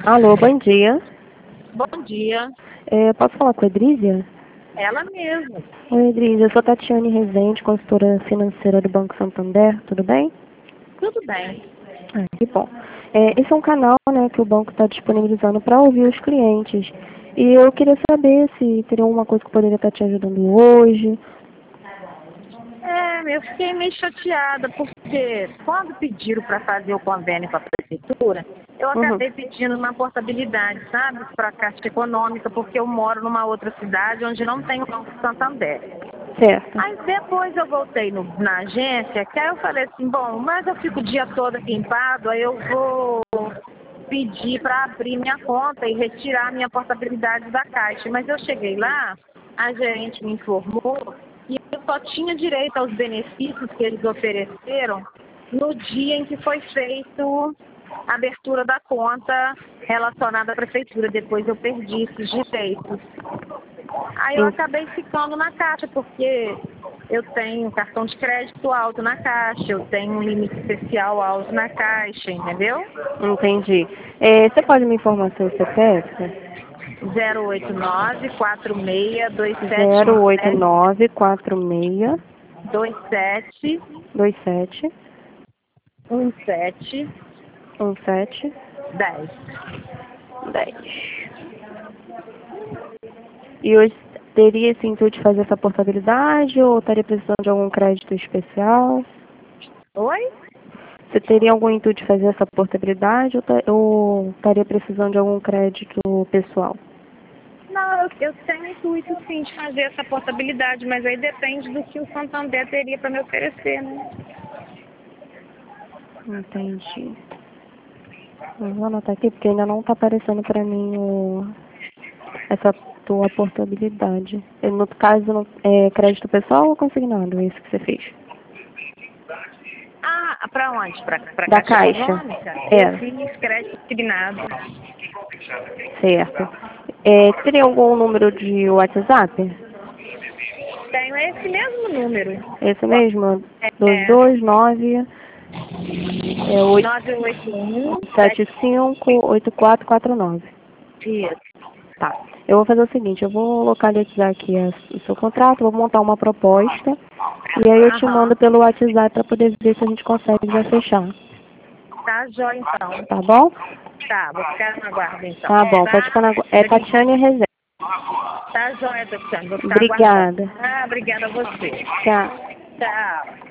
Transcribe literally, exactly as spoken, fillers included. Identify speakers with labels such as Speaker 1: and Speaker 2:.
Speaker 1: Alô, bom dia.
Speaker 2: Bom dia.
Speaker 1: É, posso falar com a Edrízia?
Speaker 2: Ela mesma.
Speaker 1: Oi, Edrízia. Eu sou Tatiane Rezende, consultora financeira do Banco Santander. Tudo bem?
Speaker 2: Tudo bem.
Speaker 1: Ah, que bom. É, esse é um canal, né, que o banco está disponibilizando para ouvir os clientes. E eu queria saber se teria alguma coisa que poderia estar te ajudando hoje.
Speaker 2: É, eu fiquei meio chateada porque quando pediram para fazer o convênio com a prefeitura, eu
Speaker 1: Uhum.
Speaker 2: acabei pedindo uma portabilidade, sabe, para a Caixa Econômica, porque eu moro numa outra cidade onde não tem o Banco Santander.
Speaker 1: Certo.
Speaker 2: Aí depois eu voltei no, na agência, que aí eu falei assim, bom, mas eu fico o dia todo aqui em Pádua, aí eu vou pedir para abrir minha conta e retirar a minha portabilidade da Caixa. Mas eu cheguei lá, a gerente me informou e eu só tinha direito aos benefícios que eles ofereceram no dia em que foi feito a abertura da conta relacionada à prefeitura. Depois eu perdi esses direitos. Aí eu
Speaker 1: En-
Speaker 2: acabei ficando na Caixa, porque eu tenho cartão de crédito alto na Caixa, eu tenho um limite especial alto na Caixa, entendeu?
Speaker 1: Entendi. É, você pode me informar seu C P F?
Speaker 2: zero oito nove, quatro seis, dois sete
Speaker 1: zero oito
Speaker 2: sete,
Speaker 1: nove quatro seis
Speaker 2: dois sete
Speaker 1: dois sete
Speaker 2: um sete
Speaker 1: um sete
Speaker 2: dez.
Speaker 1: dez. E hoje teria esse intuito de fazer essa portabilidade ou estaria precisando de algum crédito especial?
Speaker 2: Oi?
Speaker 1: Você teria algum intuito de fazer essa portabilidade ou ta- ou estaria precisando de algum crédito pessoal?
Speaker 2: Não, eu, eu tenho intuito sim de fazer essa portabilidade, mas aí depende do que o Santander teria para me oferecer, né?
Speaker 1: Entendi. Eu vou anotar aqui porque ainda não está aparecendo para mim o, essa tua portabilidade. E no caso, não- é crédito pessoal ou consignado, esse que você fez?
Speaker 2: Ah, para onde? Para a
Speaker 1: Da
Speaker 2: Caixa
Speaker 1: Caixa.
Speaker 2: Econômica? Eu
Speaker 1: É,
Speaker 2: fiz crédito assignado.
Speaker 1: certo. É, teria algum número de WhatsApp?
Speaker 2: Tenho esse mesmo número.
Speaker 1: Esse mesmo? dois
Speaker 2: É
Speaker 1: dois nove é, oito
Speaker 2: nove oito um
Speaker 1: sete
Speaker 2: sete.
Speaker 1: cinco oito quatro quatro nove.
Speaker 2: Isso.
Speaker 1: Tá. Eu vou fazer o seguinte, eu vou localizar aqui a- o seu contrato, vou montar uma proposta e aí eu te
Speaker 2: Aham.
Speaker 1: mando pelo WhatsApp para poder ver se a gente consegue já fechar.
Speaker 2: Tá, jóia então.
Speaker 1: Tá bom?
Speaker 2: Tá, vou ficar na guarda então.
Speaker 1: Tá bom, pode ficar
Speaker 2: Tá?
Speaker 1: na... gu- É Tatiane Rezende.
Speaker 2: Tá, jóia, Tatiana. Vou ficar aguardando.
Speaker 1: Obrigada.
Speaker 2: Ah, obrigada a você.
Speaker 1: Tchau.
Speaker 2: Tchau.